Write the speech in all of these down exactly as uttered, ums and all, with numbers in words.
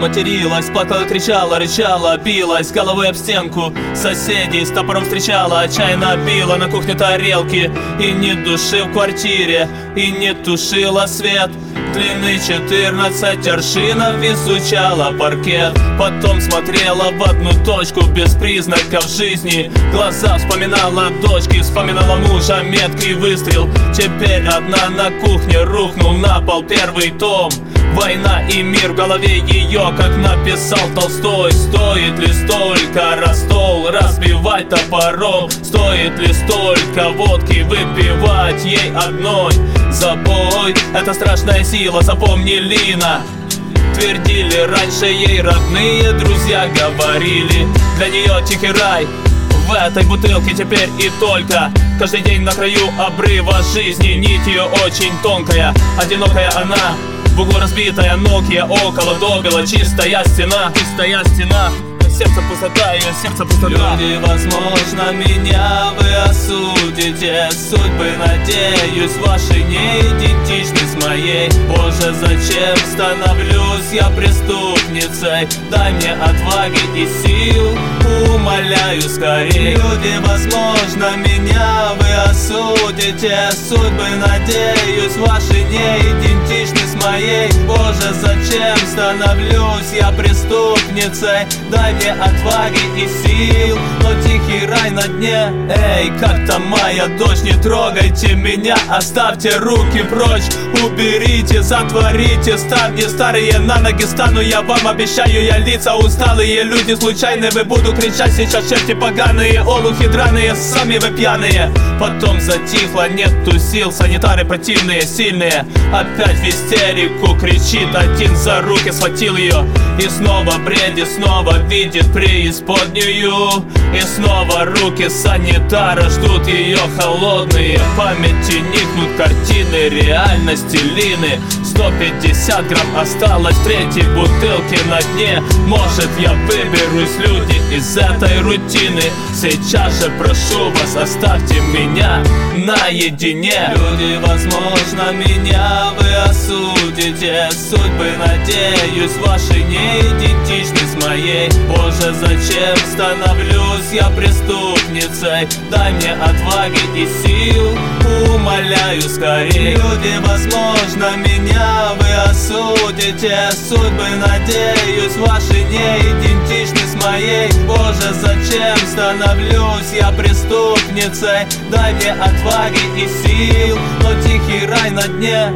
материлась, плакала, кричала, рычала, билась головой об стенку. Соседей с топором встречала, отчаянно била на кухне тарелки. И ни души в квартире, и не тушила свет. Длины четырнадцать аршинов изучала паркет. Потом смотрела в одну точку без признаков жизни. Глаза вспоминала дочки, вспоминала мужа, меткий выстрел. Теперь одна на кухне, рухнул на пол первый том. Война и мир в голове ее, как написал Толстой. Стоит ли столько раз стол разбивать топором? Стоит ли столько водки выпивать ей одной? Забой — это страшная сила, запомни, Лина. Твердили раньше ей родные друзья, говорили, для нее тихий рай в этой бутылке теперь и только. Каждый день на краю обрыва жизни, нить ее очень тонкая. Одинокая она, в углу разбитая Nokia, около добила чистая стена. Чистая стена, сердце пустота, ее сердце пустота. Люди, возможно, меня вы осудите. Судьбы, надеюсь, ваши не идентичны с моей. Боже, зачем становлюсь я преступницей? Дай мне отваги и сил, умоляю скорей. Люди, возможно, меня вы осудите. Судьбы, надеюсь, ваши не идентичны с моей. Боже, зачем становлюсь я преступницей? Дай мне отваги и сил, но тихий рай на дне. Эй, как там моя дочь, не трогайте меня, оставьте руки прочь. Уберите, затворите ставни старые, на ноги стану я вам, обещаю я. Лица усталые, люди случайные, вы буду кричать сейчас, черти поганые, олухи драные, сами вы пьяные. Потом затихло, нету сил, санитары противные, сильные. Опять в истерику кричит, один за руки схватил ее. И снова бредит, снова видит преисподнюю. И снова руки санитара ждут ее холодные. В памяти никнут картины реальности Лины. Сто пятьдесят грамм осталось в третьей бутылке на дне. Может, я выберусь, люди, из этой рутины. Сейчас же прошу вас, оставьте меня наедине. Люди, возможно, меня вы осудите. Судьбы, надеюсь, ваши не идентичны с моей. Боже, зачем становлюсь я преступницей? Дай мне отваги и сил, умоляю скорей. Люди, возможно, меня вы осудите. Судьбы, надеюсь, ваши не идентичны с моей. Боже, зачем становлюсь я преступницей? Дай мне отваги и сил, но тихий рай на дне.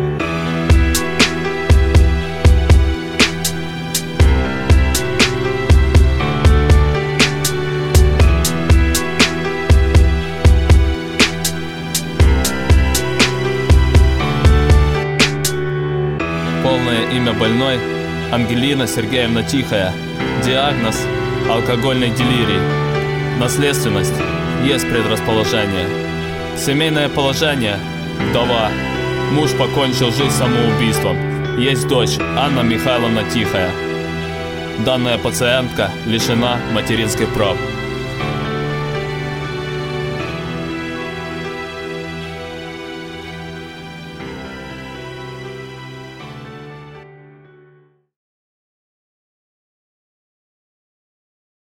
Полное имя больной — Ангелина Сергеевна Тихая. Диагноз — алкогольный делирий. Наследственность — есть предрасположение. Семейное положение — вдова. Муж покончил жизнь самоубийством. Есть дочь Анна Михайловна Тихая. Данная пациентка лишена материнских прав.